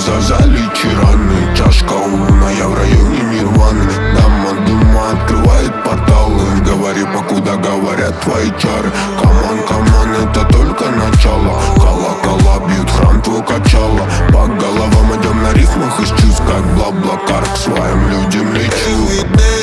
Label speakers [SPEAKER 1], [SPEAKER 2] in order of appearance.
[SPEAKER 1] залечи раны. Чашка умная в районе нирваны. Дама дума открывает порталы. Говори, покуда говорят твои чары. Камон, это только начало. Колокола бьют, храм твой качало. По головам идем на рифмах из чувств, как бла-бла-кар. К своим людям лечу.